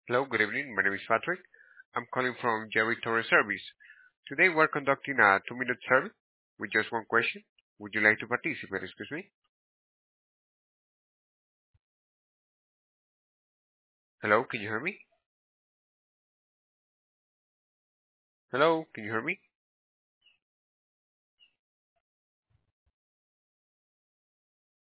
Hello, good evening. My name is Patrick. I'm calling from Jerry Torres Service. Today we're conducting a 2-minute survey with just one question. Would you like to participate? Excuse me. Hello, can you hear me? Hello, can you hear me?